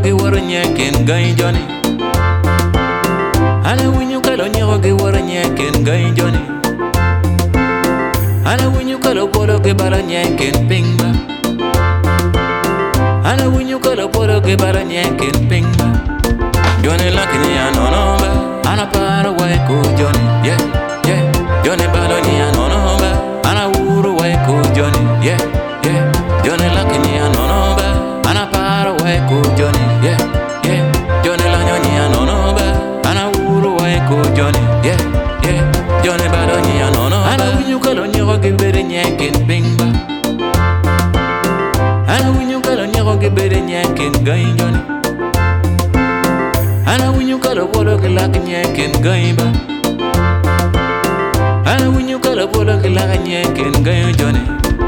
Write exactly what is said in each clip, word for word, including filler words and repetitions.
gi wara nyeken gai Johnny. Ana winyu kalo nyero gi wara nyeken gai Johnny. Ana winyu kalo polo gi bara nyeken pingba. Ana winyu kalo polo gi bara nyeken pingba. Johnny lakini anonomba. Ana para wai ko Johnny. Yeah, yeah. Johnny balo ni anonomba. Ana uru wai ko Johnny. Yeah, yeah. Johnny lakini anonomba. Ana para wai ko Johnny. Yeah, yeah. Johnny lanyo ni anonomba. Ana uru wai ko Johnny. Yeah, yeah. Johnny balo ni anonomba. Ana winyu kalo nyero gi bere nyeken pingba. Ana winyu kalo nyero gi bere nyeken gai Johnny. Ana winyu kalo polo gi lak nyeken gai ba. Ana winyu kalo polo gi lak nyeken gai Johnny.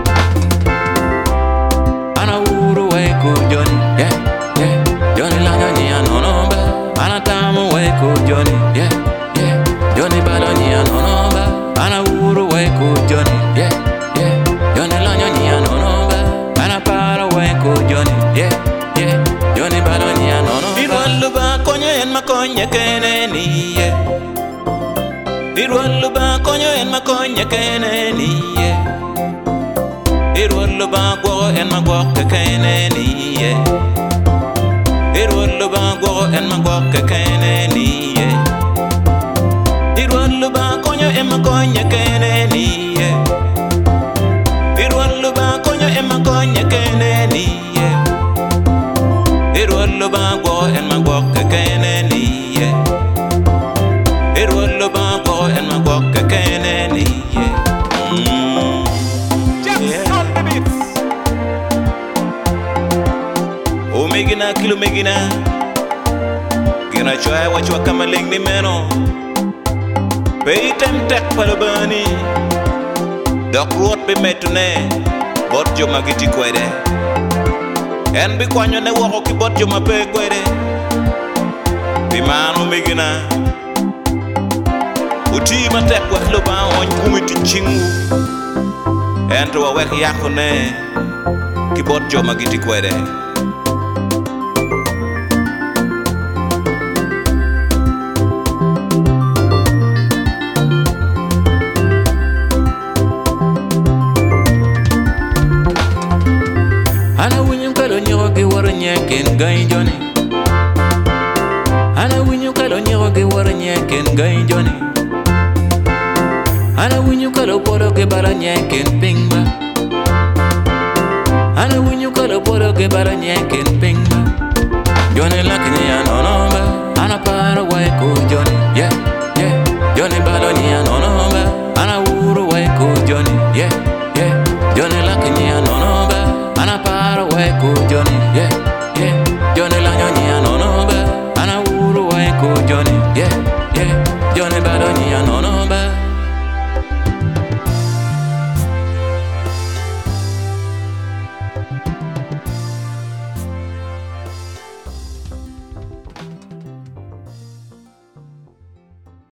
Ana uru wai ko Johnny. Yeah, yeah. Johnny lanyo ni anonomba. Ana tamu wai ko Johnny. Yeah, yeah. Johnny balo ni anonomba. Ana uru wai ko Johnny. Yeah, yeah. Johnny lanyo ni anonomba. Ana para wai ko Johnny. Yeah, yeah. Johnny balo ni anonomba. Irwalu ba konyo en makonye kene ni yeah. Irwalu ba konyo en makonye kene ni yeah. Irwalu ba gwo en magwo kene ni yeah. Irwalu ba gwo en magwo kene ni yeah. Irwalu ba konyo en makonye kene ni yeah. Irwalu ba konyo en makonye kene ni yeah. Irwalu ba gwo en magwo kene ni yeah. Irwalu ba gwo en magwo kene ni yeah. Mm. Yeah. O megina kilo megina. Gina choy wachwa kama ling ni meno. Peitem tek palabani. Dok ruot be metune. Bot jo magiti kwede. En bi kwanyo ne wako ki bot jo mape kwede. Bi manu megina. Uti matek wak lo ba on kumiti chingu. En to wawek yako ne. Ki bot jo magiti kwede. Ana winyu kalo nyero gi wara nyeken gai Johnny. Ana winyu kalo nyero gi wara nyeken gai Johnny. Ana winyu kalo polo gi bara nyeken pingba. Ana winyu kalo polo gi bara nyeken pingba. Johnny lakini anono.